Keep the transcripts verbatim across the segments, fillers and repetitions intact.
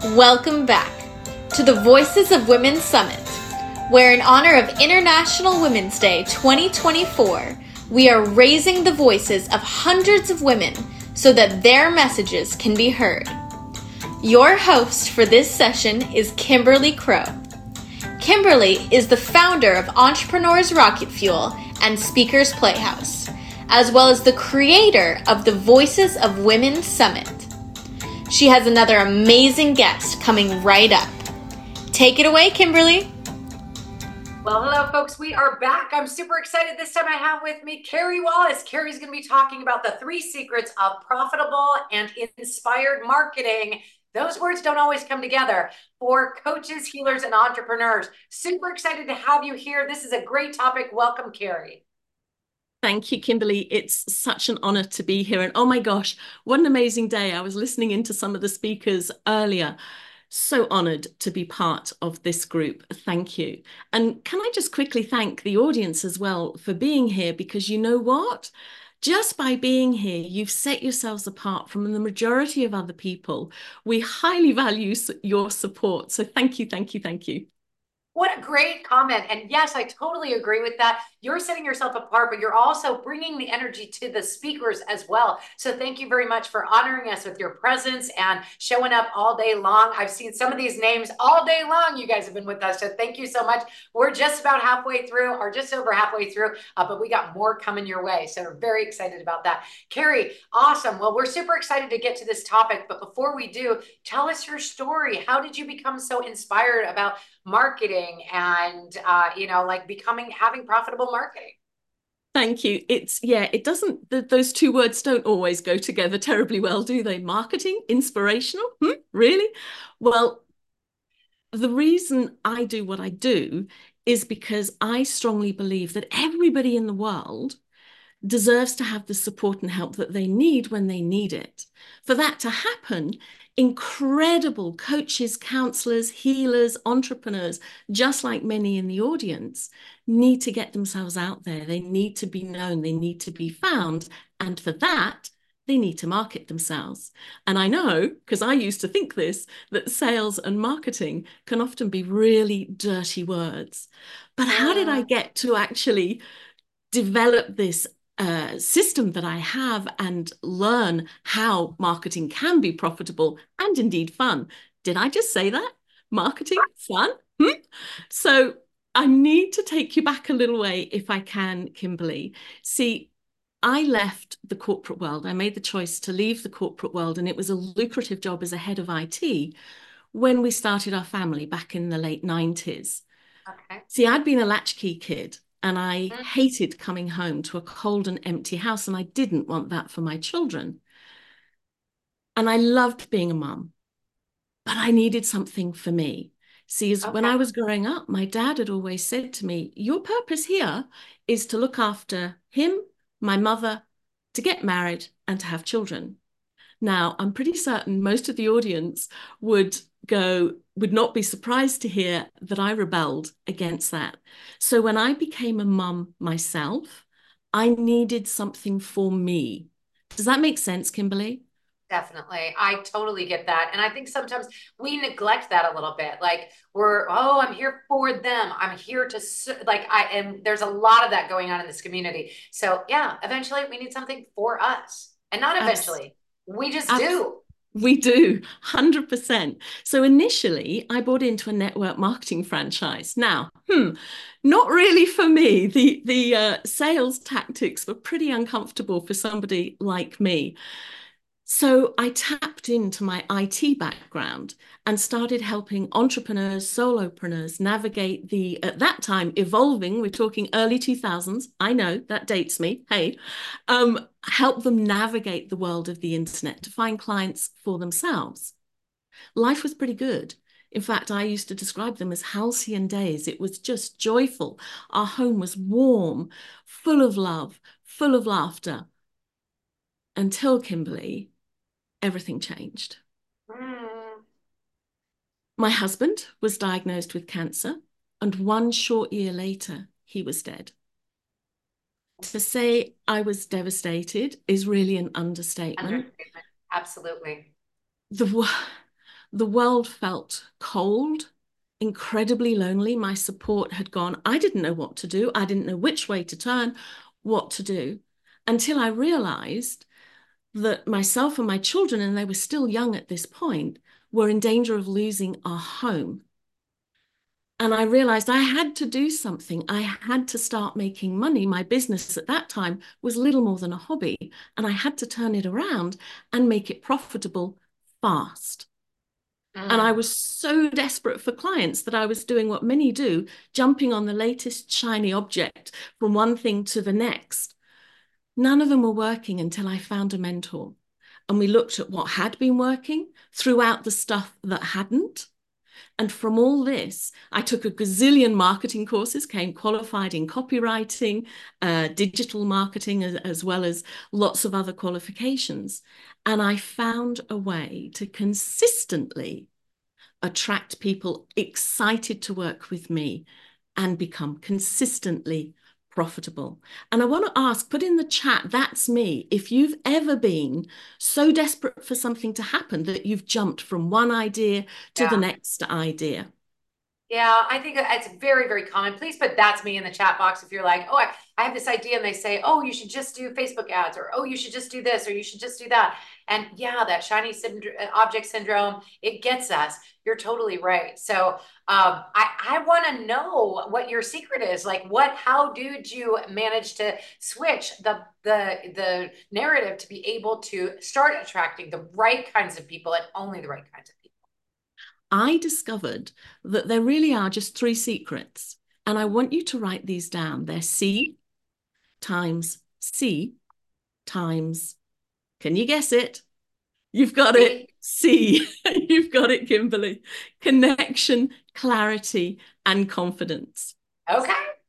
Welcome back to the Voices of Women Summit, where in honor of International Women's Day twenty twenty-four, we are raising the voices of hundreds of women so that their messages can be heard. Your host for this session is Kimberly Crow. Kimberly is the founder of Entrepreneurs Rocket Fuel and Speakers Playhouse, as well as the creator of the Voices of Women Summit. She has another amazing guest coming right up. Take it away, Kimberly. Well, hello, folks. We are back. I'm super excited. This time I have with me Carrie Wallace. Carrie's going to be talking about the three secrets of profitable and inspired marketing. Those words don't always come together for coaches, healers, and entrepreneurs. Super excited to have you here. This is a great topic. Welcome, Carrie. Thank you, Kimberly. It's such an honor to be here. And oh my gosh, what an amazing day. I was listening into some of the speakers earlier. So honored to be part of this group. Thank you. And can I just quickly thank the audience as well for being here, because you know what? Just by being here, you've set yourselves apart from the majority of other people. We highly value your support. So thank you, thank you, thank you. What a great comment. And yes, I totally agree with that. You're setting yourself apart, but you're also bringing the energy to the speakers as well. So thank you very much for honoring us with your presence and showing up all day long. I've seen some of these names all day long. You guys have been with us. So thank you so much. We're just about halfway through, or just over halfway through, uh, but we got more coming your way. So we're very excited about that. Carrie, awesome. Well, we're super excited to get to this topic. But before we do, tell us your story. How did you become so inspired about marketing and uh you know like becoming having profitable marketing? Thank you. It's yeah, it doesn't th those two words don't always go together terribly well, do they? Marketing, inspirational? Hmm? Really? Well, the reason I do what I do is because I strongly believe that everybody in the world deserves to have the support and help that they need when they need it. For that to happen, incredible coaches, counselors, healers, entrepreneurs, just like many in the audience, need to get themselves out there. They need to be known, they need to be found. And for that, they need to market themselves. And I know, because I used to think this, that sales and marketing can often be really dirty words. But how did I get to actually develop this uh, system that I have and learn how marketing can be profitable and indeed fun? Did I just say that? Marketing, fun? Hmm? So I need to take you back a little way if I can, Kimberly. See, I left the corporate world. I made the choice to leave the corporate world, and it was a lucrative job as a head of I T when we started our family back in the late nineties. Okay. See, I'd been a latchkey kid, and I Mm. hated coming home to a cold and empty house, and I didn't want that for my children. And I loved being a mum, but I needed something for me. See, as when Okay. I was growing up, my dad had always said to me, your purpose here is to look after him, my mother, to get married, and to have children. Now, I'm pretty certain most of the audience would go, would not be surprised to hear that I rebelled against that. So when I became a mum myself, I needed something for me. Does that make sense, Kimberly? Definitely. I totally get that. And I think sometimes we neglect that a little bit. Like we're, oh, I'm here for them. I'm here to like I am. There's a lot of that going on in this community. So yeah, eventually we need something for us. And not Abs eventually. We just abs do. We do, one hundred percent. So initially, I bought into a network marketing franchise. Now, hmm, not really for me. The the uh, sales tactics were pretty uncomfortable for somebody like me. So I tapped into my I T background and started helping entrepreneurs, solopreneurs navigate the, at that time, evolving, we're talking early two thousands, I know that dates me, hey, um, help them navigate the world of the internet to find clients for themselves. Life was pretty good. In fact, I used to describe them as halcyon days. It was just joyful. Our home was warm, full of love, full of laughter, until Kimberly, everything changed. Mm. My husband was diagnosed with cancer, and one short year later, he was dead. To say I was devastated is really an understatement. Understatement. Absolutely. The, The world felt cold, incredibly lonely. My support had gone. I didn't know what to do. I didn't know which way to turn, what to do, until I realized that myself and my children, and they were still young at this point, were in danger of losing our home. And I realized I had to do something. I had to start making money. My business at that time was little more than a hobby, and I had to turn it around and make it profitable fast. Mm. And I was so desperate for clients that I was doing what many do, jumping on the latest shiny object from one thing to the next. None of them were working until I found a mentor. And we looked at what had been working, threw out the stuff that hadn't. And from all this, I took a gazillion marketing courses, came qualified in copywriting, uh, digital marketing, as, as well as lots of other qualifications. And I found a way to consistently attract people excited to work with me and become consistently profitable. And I want to ask, put in the chat, that's me, if you've ever been so desperate for something to happen that you've jumped from one idea to yeah. the next idea. Yeah, I think it's very, very common. Please put that's me in the chat box if you're like, oh, I, I have this idea, and they say, oh, you should just do Facebook ads, or oh, you should just do this, or you should just do that. And yeah, that shiny syndrome, object syndrome, it gets us. You're totally right. So um, I, I want to know what your secret is. Like, what, how did you manage to switch the, the, the narrative to be able to start attracting the right kinds of people and only the right kinds of people? I discovered that there really are just three secrets. And I want you to write these down. They're C times C times, can you guess it? You've got it. C. You've got it, Kimberly. Connection, clarity, and confidence. Okay.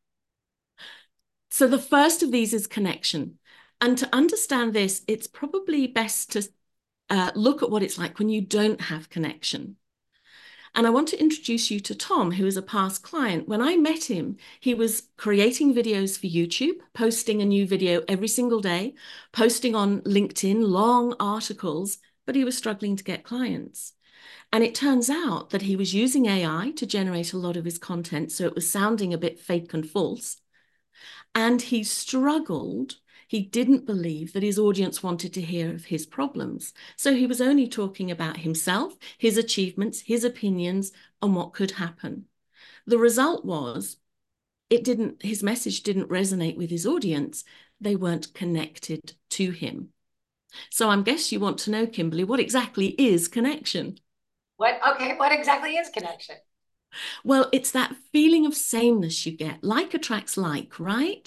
So the first of these is connection. And to understand this, it's probably best to uh, look at what it's like when you don't have connection. And I want to introduce you to Tom, who is a past client. When I met him, he was creating videos for YouTube, posting a new video every single day, posting on LinkedIn, long articles, but he was struggling to get clients. And it turns out that he was using A I to generate a lot of his content, so it was sounding a bit fake and false. And he struggled. He didn't believe that his audience wanted to hear of his problems. So he was only talking about himself, his achievements, his opinions, and what could happen. The result was it didn't, his message didn't resonate with his audience. They weren't connected to him. So I guess you want to know, Kimberly, what exactly is connection? What, okay, what exactly is connection? Well, it's that feeling of sameness you get. Like attracts like, right?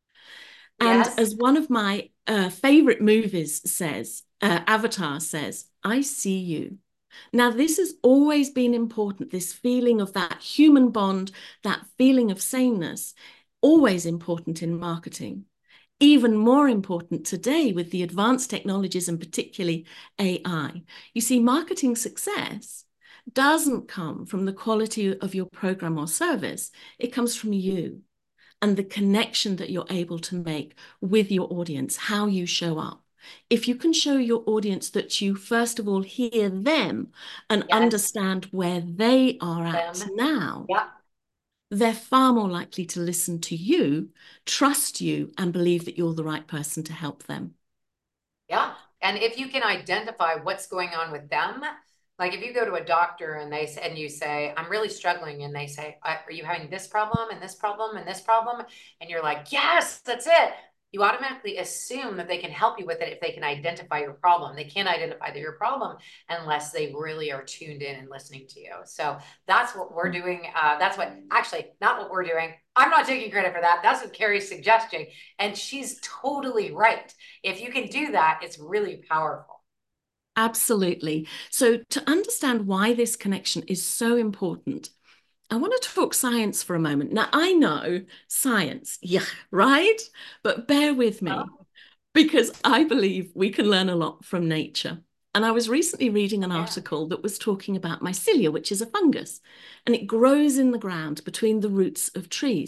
And yes. As one of my uh, favorite movies says, uh, Avatar says, I see you. Now, this has always been important, this feeling of that human bond, that feeling of sameness, always important in marketing. Even more important today with the advanced technologies and particularly A I. You see, marketing success doesn't come from the quality of your program or service. It comes from you and the connection that you're able to make with your audience, how you show up. If you can show your audience that you, first of all, hear them and yes. understand where they are at them. now, yeah. they're far more likely to listen to you, trust you, and believe that you're the right person to help them. Yeah. And if you can identify what's going on with them, like if you go to a doctor and they and you say, I'm really struggling, and they say, are you having this problem and this problem and this problem? And you're like, yes, that's it. You automatically assume that they can help you with it if they can identify your problem. They can't identify your problem unless they really are tuned in and listening to you. So that's what we're doing. Uh, that's what, actually, not what we're doing. I'm not taking credit for that. That's what Carrie's suggesting. And she's totally right. If you can do that, it's really powerful. Absolutely. So to understand why this connection is so important, I want to talk science for a moment. Now, I know science, yeah, right? But bear with me, because I believe we can learn a lot from nature. And I was recently reading an article that was talking about mycelia, which is a fungus, and it grows in the ground between the roots of trees.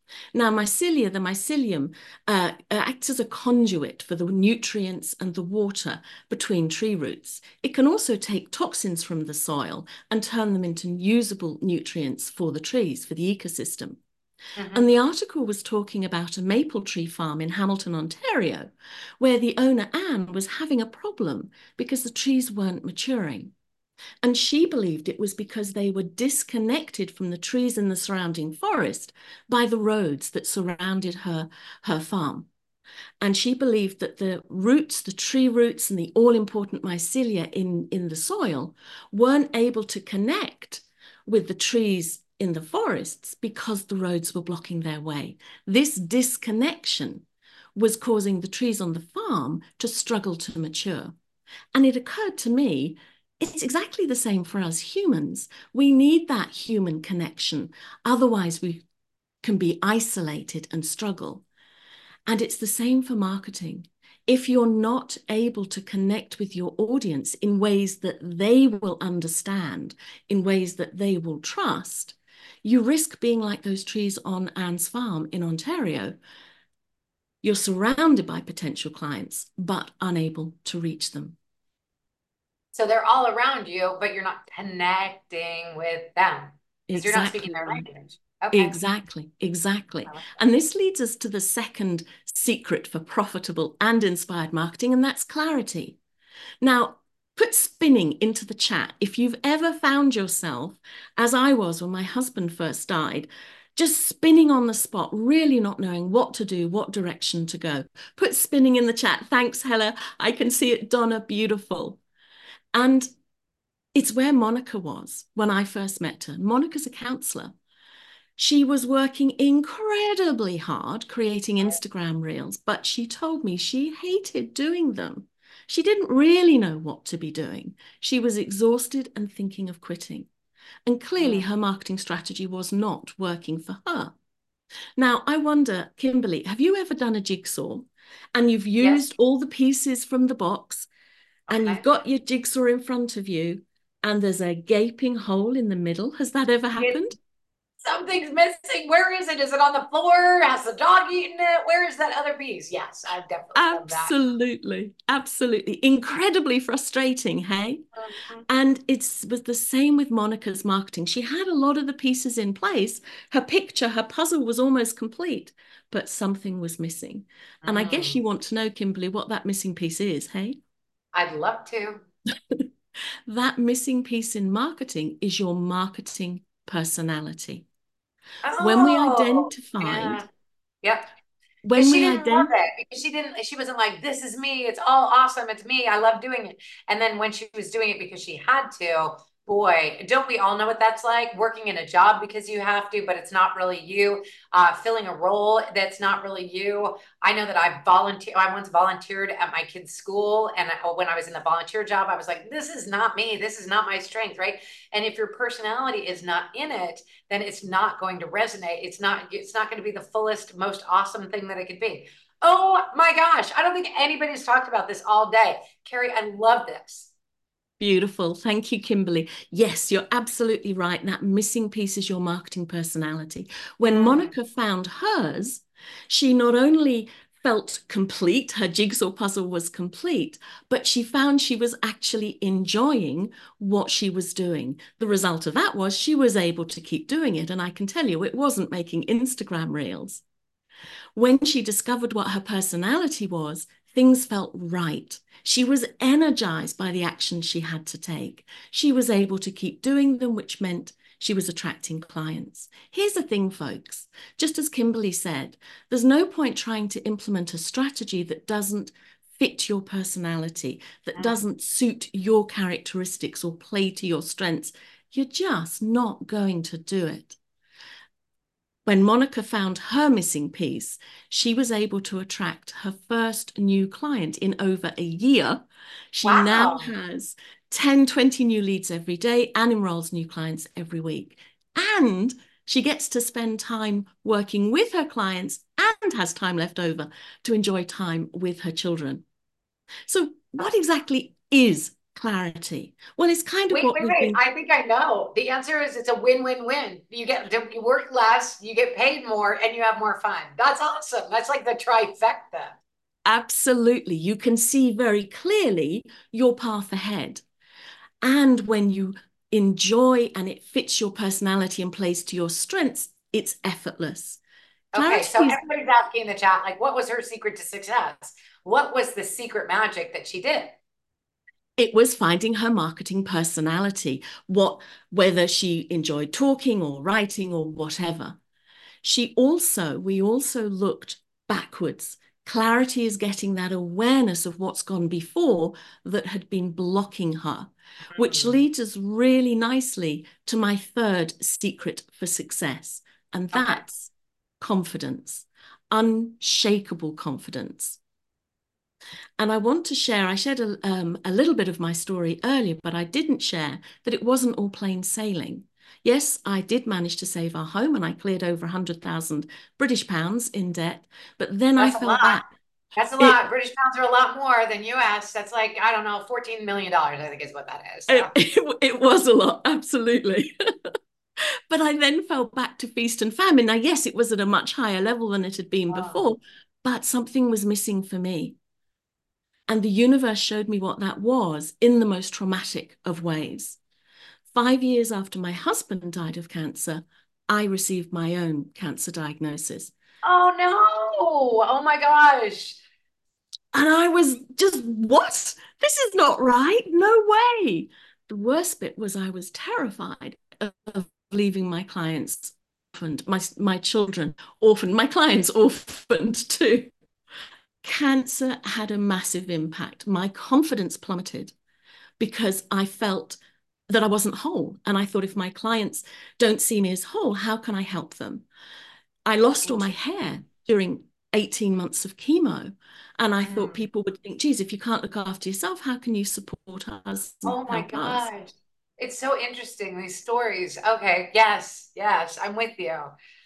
Now, mycelia, the mycelium, uh, acts as a conduit for the nutrients and the water between tree roots. It can also take toxins from the soil and turn them into usable nutrients for the trees, for the ecosystem. Mm-hmm. And the article was talking about a maple tree farm in Hamilton, Ontario, where the owner, Anne, was having a problem because the trees weren't maturing. And she believed it was because they were disconnected from the trees in the surrounding forest by the roads that surrounded her, her farm. And she believed that the roots, the tree roots and the all-important mycelia in, in the soil weren't able to connect with the trees in the forests because the roads were blocking their way. This disconnection was causing the trees on the farm to struggle to mature. And it occurred to me, it's exactly the same for us humans. We need that human connection. Otherwise, we can be isolated and struggle. And it's the same for marketing. If you're not able to connect with your audience in ways that they will understand, in ways that they will trust, you risk being like those trees on Anne's farm in Ontario. You're surrounded by potential clients, but unable to reach them. So they're all around you, but you're not connecting with them because Exactly. you're not speaking their language. Okay. Exactly, exactly. And this leads us to the second secret for profitable and inspired marketing, and that's clarity. Now, put spinning into the chat if you've ever found yourself, as I was when my husband first died, just spinning on the spot, really not knowing what to do, what direction to go. Put spinning in the chat. Thanks, Hella. I can see it, Donna. Beautiful. And it's where Monica was when I first met her. Monica's a counselor. She was working incredibly hard creating Instagram reels, but she told me she hated doing them. She didn't really know what to be doing. She was exhausted and thinking of quitting. And clearly her marketing strategy was not working for her. Now, I wonder, Kimberly, have you ever done a jigsaw and you've used yes. all the pieces from the box and okay. you've got your jigsaw in front of you and there's a gaping hole in the middle? Has that ever happened? Yes. Something's missing. Where is it? Is it on the floor? Has the dog eaten it? Where is that other piece? Yes, I've definitely done that. Absolutely. Absolutely. Incredibly frustrating, hey? Mm-hmm. And it was the same with Monica's marketing. She had a lot of the pieces in place. Her picture, her puzzle was almost complete, but something was missing. Mm. And I guess you want to know, Kimberly, what that missing piece is, hey? I'd love to. That missing piece in marketing is your marketing personality. Oh, when we identified, yeah. Yep. When she we didn't ident- love it because she didn't, she wasn't like, this is me. It's all awesome. It's me. I love doing it. And then when she was doing it because she had to, boy, don't we all know what that's like? Working in a job because you have to, but it's not really you. Uh, filling a role that's not really you. I know that I volunteer. I once volunteered at my kid's school, and I, when I was in the volunteer job, I was like, "This is not me. This is not my strength, right?" And if your personality is not in it, then it's not going to resonate. It's not. It's not going to be the fullest, most awesome thing that it could be. Oh my gosh! I don't think anybody's talked about this all day, Carrie. I love this. Beautiful. Thank you, Kimberly. Yes, you're absolutely right. That missing piece is your marketing personality. When mm. Monica found hers, she not only felt complete, her jigsaw puzzle was complete, but she found she was actually enjoying what she was doing. The result of that was she was able to keep doing it. And I can tell you, it wasn't making Instagram reels. When she discovered what her personality was, things felt right. She was energized by the actions she had to take. She was able to keep doing them, which meant she was attracting clients. Here's the thing, folks. Just as Kimberly said, there's no point trying to implement a strategy that doesn't fit your personality, that doesn't suit your characteristics or play to your strengths. You're just not going to do it. When Monica found her missing piece, she was able to attract her first new client in over a year. She wow. now has ten, twenty new leads every day and enrolls new clients every week. And she gets to spend time working with her clients and has time left over to enjoy time with her children. So what exactly is Clarity. Well, it's kind of Wait, what wait, we've wait. been. I think I know. The answer is it's a win-win-win. You get you work less, you get paid more, and you have more fun. That's awesome. That's like the trifecta. Absolutely. You can see very clearly your path ahead. And when you enjoy and it fits your personality and plays to your strengths, it's effortless. Okay, Clarity so is, everybody's asking in the chat, like, what was her secret to success? What was the secret magic that she did? it was finding her marketing personality, what, whether she enjoyed talking or writing or whatever. She also, we also looked backwards. Clarity is getting that awareness of what's gone before that had been blocking her, which Mm. leads us really nicely to my third secret for success, and Okay. that's confidence, unshakable confidence. And I want to share, I shared a, um, a little bit of my story earlier, but I didn't share that it wasn't all plain sailing. Yes, I did manage to save our home and I cleared over one hundred thousand British pounds in debt, but then I That's a fell lot. back. That's a It, lot. British pounds are a lot more than U S. That's like, I don't know, fourteen million dollars, I think is what that is. So, it, it, it was a lot, absolutely. But I then fell back to feast and famine. Now, yes, it was at a much higher level than it had been oh, before, but something was missing for me. And the universe showed me what that was in the most traumatic of ways. Five years after my husband died of cancer, I received my own cancer diagnosis. oh no. Oh my gosh. And I was just, what? This is not right. No way. The worst bit was I was terrified of leaving my clients orphaned, my, my children orphaned, my clients orphaned too. Cancer had a massive impact. My confidence plummeted because I felt that I wasn't whole. And I thought, if my clients don't see me as whole, how can I help them? I lost all my hair during eighteen months of chemo. And I thought Mm. people would think, geez, if you can't look after yourself, how can you support us and Oh my help us? gosh. It's so interesting, these stories. Okay. Yes. Yes. I'm with you.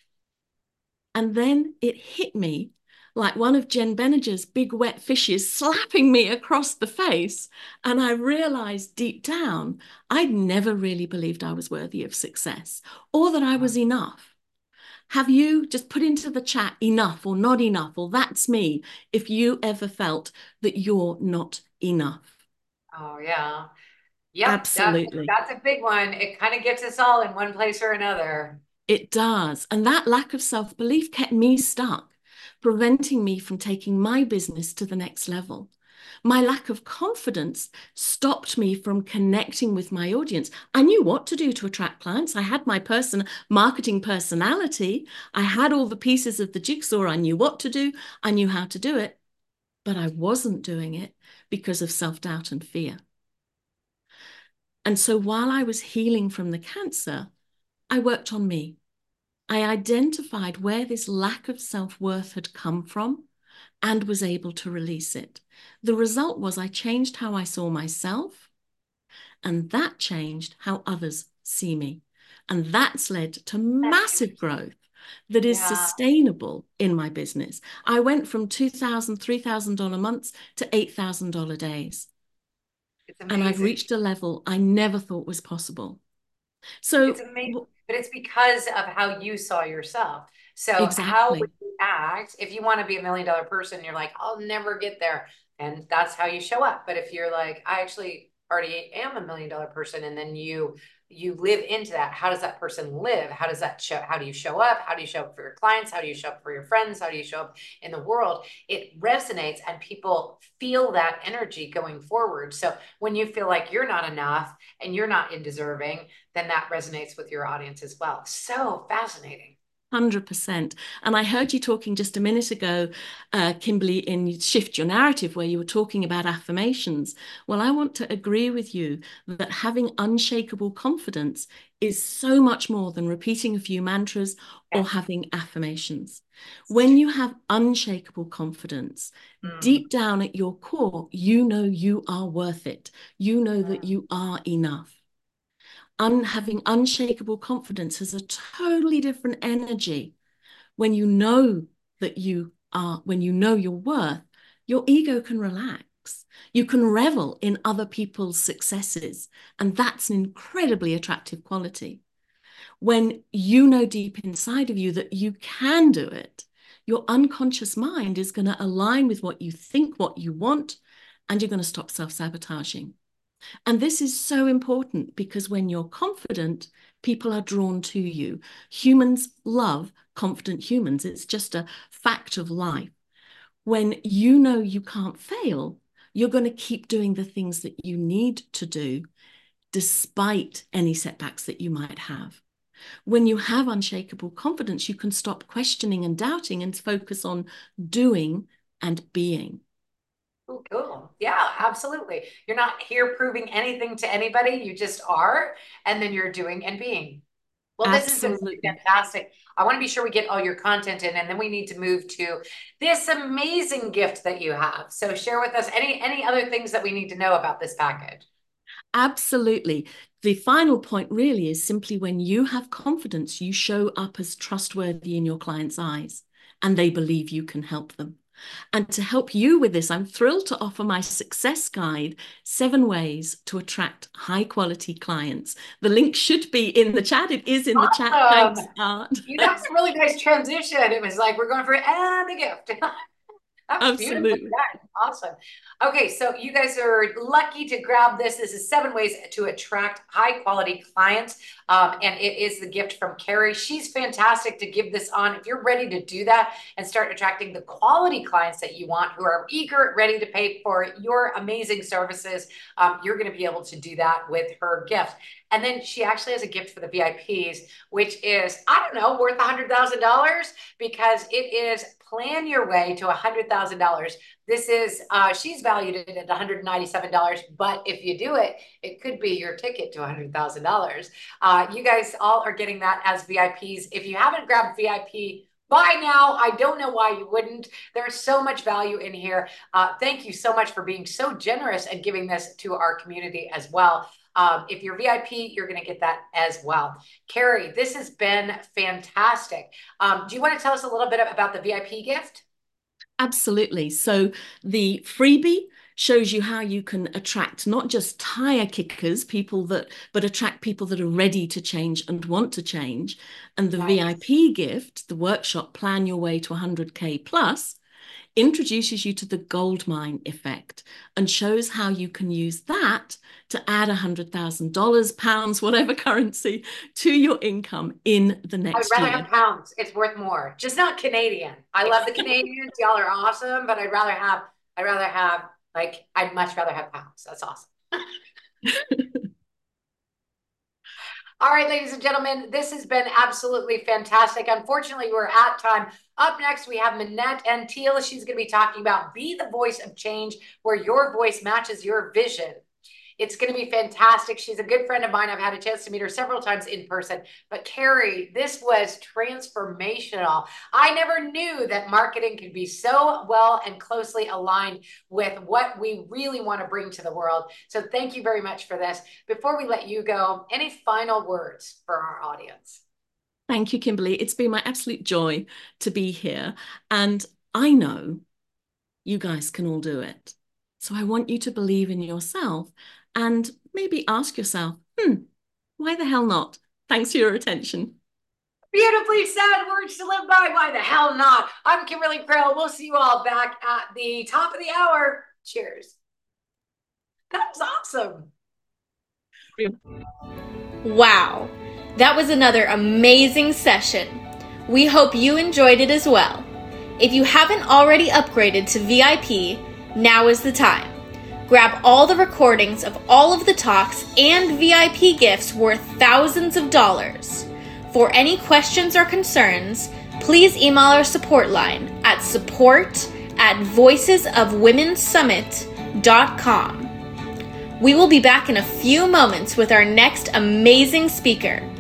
And then it hit me like one of Jen Benninger's big wet fishes slapping me across the face. And I realized deep down, I'd never really believed I was worthy of success or that I was enough. Have you just put into the chat enough or not enough, or that's me, if you ever felt that you're not enough? Oh yeah. Yep. That, Absolutely. that's a big one. It kind of gets us all in one place or another. It does. And that lack of self-belief kept me stuck, preventing me from taking my business to the next level. My lack of confidence stopped me from connecting with my audience. I knew what to do to attract clients. I had my person marketing personality. I had all the pieces of the jigsaw. I knew what to do. I knew how to do it, but I wasn't doing it because of self-doubt and fear. And so while I was healing from the cancer, I worked on me. I identified where this lack of self-worth had come from and was able to release it. The result was I changed how I saw myself, and that changed how others see me. And that's led to That's massive interesting. growth that is Yeah. sustainable in my business. I went from two thousand dollars, three thousand dollars months to eight thousand dollars days. It's And I've amazing. reached a level I never thought was possible. It's So, amazing, but it's because of how you saw yourself. So how would exactly. you act if you want to be a million dollar person? You're like, I'll never get there, and that's how you show up. But if you're like, I actually already am a million dollar person, and then you you live into that. How does that person live? How does that show? How do you show up? How do you show up for your clients? How do you show up for your friends? How do you show up in the world? It resonates, and people feel that energy going forward. So when you feel like you're not enough and you're not indeserving, then that resonates with your audience as well. So fascinating. one hundred percent. And I heard you talking just a minute ago, uh, Kimberly, in Shift Your Narrative, where you were talking about affirmations. Well, I want to agree with you that having unshakable confidence is so much more than repeating a few mantras or Yes. having affirmations. When you have unshakable confidence, Mm, deep down at your core, you know you are worth it. You know that mm, you are enough. Un having unshakable confidence has a totally different energy. When you know that you are, when you know your worth, your ego can relax. setbacks. You can revel in other people's successes, and that's an incredibly attractive quality. When you know deep inside of you that you can do it, your unconscious mind is going to align with what you think, what you want, and you're going to stop self-sabotaging. And this is so important because when you're confident, people are drawn to you. Humans love confident humans. It's just a fact of life. When you know you can't fail, you're going to keep doing the things that you need to do despite any setbacks that you might have. When you have unshakable confidence, you can stop questioning and doubting and focus on doing and being. Oh, cool. Yeah, absolutely. You're not here proving anything to anybody. You just are, and then you're doing and being. Well, this Absolutely. has been fantastic. I want to be sure we get all your content in, and then we need to move to this amazing gift that you have. So share with us any, any other things that we need to know about this package. Absolutely. The final point really is simply when you have confidence, you show up as trustworthy in your client's eyes, and they believe you can help them. And to help you with this, I'm thrilled to offer my success guide, Seven Ways to Attract High Quality Clients. The link should be in the chat. It is in the Awesome. chat. Thanks, Art. You know, it's a really nice transition. It was like, we're going for and a gift. That's Absolutely. beautiful. Awesome. Okay, so you guys are lucky to grab this. This is seven ways to attract high quality clients. Um, and it is the gift from Carrie. She's fantastic to give this on. If you're ready to do that and start attracting the quality clients that you want, who are eager, ready to pay for your amazing services, um, you're going to be able to do that with her gift. And then she actually has a gift for the V I Ps, which is, I don't know, worth one hundred thousand dollars, because it is Plan Your Way to one hundred thousand dollars. This is, uh, she's valued it at one hundred ninety-seven dollars, but if you do it, it could be your ticket to one hundred thousand dollars. Uh, you guys all are getting that as V I Ps. If you haven't grabbed V I P by now, I don't know why you wouldn't. There's so much value in here. Uh, thank you so much for being so generous and giving this to our community as well. Um, if you're V I P, you're going to get that as well. Carrie, this has been fantastic. Um, do you want to tell us a little bit about the V I P gift? Absolutely. So the freebie shows you how you can attract not just tire kickers, people that, but attract people that are ready to change and want to change. And the nice. V I P gift, the workshop Plan Your Way to one hundred K plus, introduces you to the goldmine effect and shows how you can use that to add one hundred thousand dollars, pounds, whatever currency, to your income in the next year. I'd rather year. have pounds. It's worth more. Just not Canadian. I love the Canadians. Y'all are awesome, but I'd rather have, I'd rather have, like, I'd much rather have pounds. That's awesome. All right, ladies and gentlemen, this has been absolutely fantastic. Unfortunately, we're at time. Up next, we have Minette Antil. She's going to be talking about Be the Voice of Change, where your voice matches your vision. It's going to be fantastic. She's a good friend of mine. I've had a chance to meet her several times in person. But Carrie, this was transformational. I never knew that marketing could be so well and closely aligned with what we really want to bring to the world. So thank you very much for this. Before we let you go, any final words for our audience? Thank you, Kimberly. It's been my absolute joy to be here. And I know you guys can all do it. So I want you to believe in yourself and maybe ask yourself, hmm, why the hell not? Thanks for your attention. Beautifully said. Words to live by. Why the hell not? I'm Kimberly Krill. We'll see you all back at the top of the hour. Cheers. That was awesome. Wow. That was another amazing session. We hope you enjoyed it as well. If you haven't already upgraded to V I P, now is the time. Grab all the recordings of all of the talks and V I P gifts worth thousands of dollars. For any questions or concerns, please email our support line at support at voices of women summit dot com. We will be back in a few moments with our next amazing speaker.